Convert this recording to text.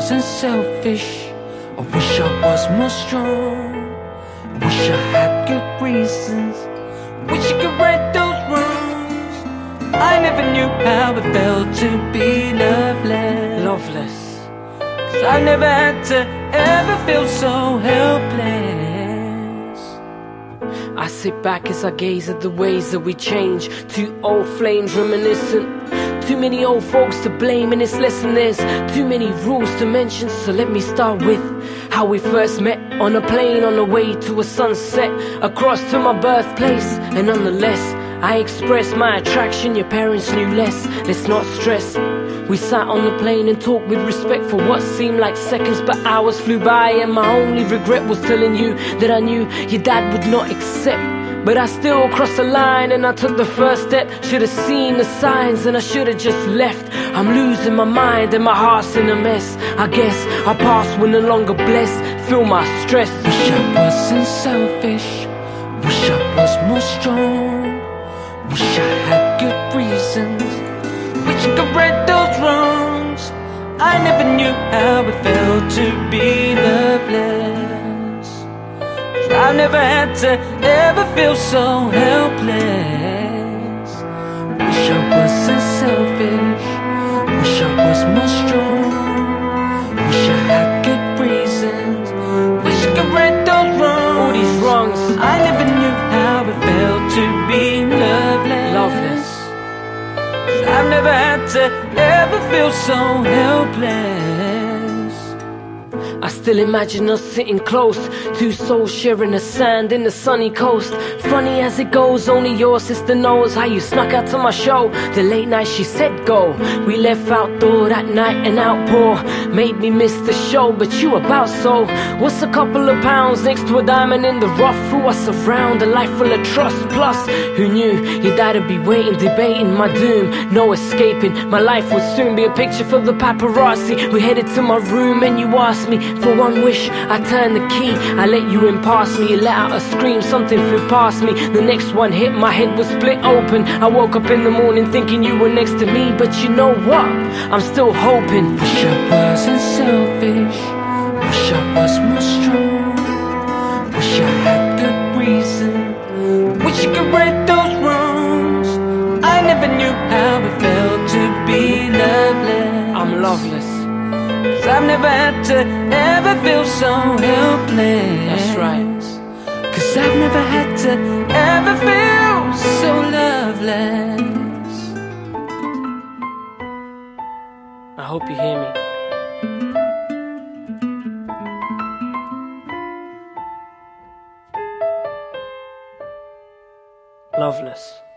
wasn't selfish. I wish I was more strong. I wish I had good reasons. Wish I could right those wrongs. I never knew how it felt to be loveless. 'Cause I never had to ever feel so helpless. I sit back as I gaze at the ways that we change. Two old flames reminiscent. Too many old folks to blame in this lesson. There's too many rules to mention. So let me start with how we first met. On a plane on the way to a sunset, across to my birthplace. And nonetheless, I expressed my attraction. Your parents knew less. Let's not stress. We sat on the plane and talked with respect for what seemed like seconds, but hours flew by. And my only regret was telling you that I knew your dad would not accept. But I still crossed the line and I took the first step. Should've seen the signs and I should've just left. I'm losing my mind and my heart's in a mess. I guess our past were no longer blessed. Feel my stress. Wish I wasn't selfish. Wish I was more strong. Wish I had good reasons. Wish I could right those wrongs. I never knew how it felt to be loveless. 'Cause I've never had to ever feel so helpless. Wish I wasn't selfish. Wish I was more strong. Wish I had good reasons. Wish I could right those wrongs. All these wrongs. I never knew how it felt to be Loveless. I've never had to ever feel so helpless. I still imagine us sitting close, two souls sharing the sand in the sunny coast. Funny as it goes, only your sister knows how you snuck out to my show. The late night she said go. We left outdoor that night, an outpour made me miss the show, but you about so. What's a couple of pounds next to a diamond in the rough? Threw us around a life full of trust. Plus, who knew your dad'd be waiting, debating my doom, no escaping. My life would soon be a picture for the paparazzi. We headed to my room and you asked me for one wish. I turned the key, I let you in past me. You let out a scream, something flew past me. The next one hit, my head was split open. I woke up in the morning thinking you were next to me. But you know what? I'm still hoping. Wish I wasn't selfish. Wish I was more strong. Wish I had good reason. Wish I could right those wrongs. I never knew how it felt to be loveless. I'm loveless. 'Cause I've never had to ever feel so helpless. That's right. 'Cause I've never had to ever feel so loveless. I hope you hear me. Loveless.